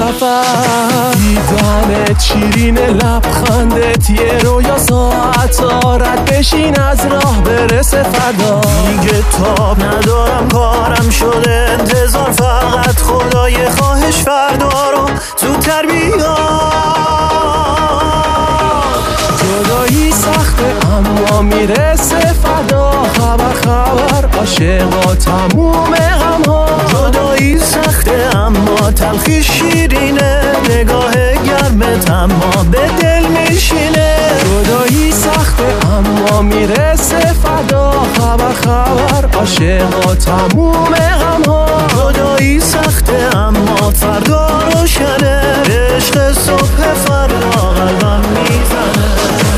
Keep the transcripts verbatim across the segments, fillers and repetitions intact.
سفر، دیدنت شیرین لبخندت یه رویا ساعت آرد بشین از راه برسه فردا. دیگه تاب ندارم کارم شده انتظار، فقط خدای خواهش فردا رو زودتر بیا. جدایی سخته اما میرسه فردا، خبر خبر عاشقا تموم غم ها. جدایی سخته اما تلخی شیرینه، نگاه گرمت اما به دل میشینه. جدایی سخته اما میرسه فردا، خبر خبر عاشقا تموم غم ها. جدایی سخته اما فردا روشنه، عشق صبح فردا قلبم میزنه.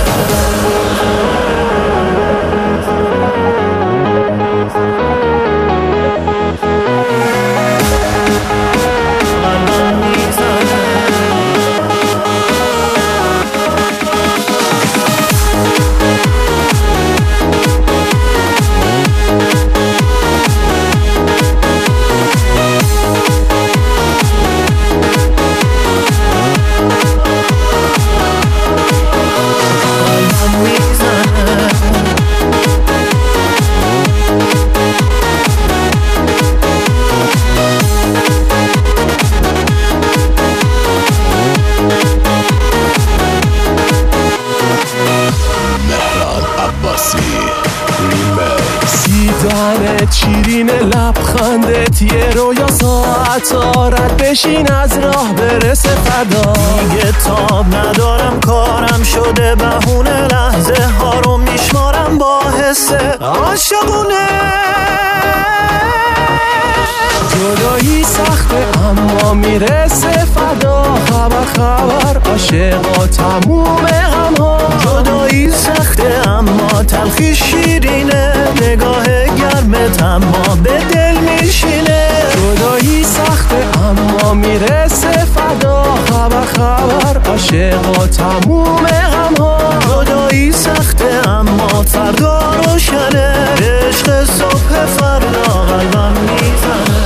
دیدنت شیرین لبخندت یه رویا ساعت آرد بشین از راه برسه فردا. دیگه تاب ندارم کارم شده بهونه، لحظه ها رو میشمارم با حس عاشقونه. جدایی سخته اما میرسه فردا، خبر خبر عاشقا تموم غم ها. جدایی سخته اما تلخی شیرینه، نگاه گرمت اما به دل میشینه. جدایی سخته اما میرسه فردا، خبر خبر عاشقا تموم غم ها. جدایی سخته اما فردا روشنه، عشق صبح فردا قلبم میزنه.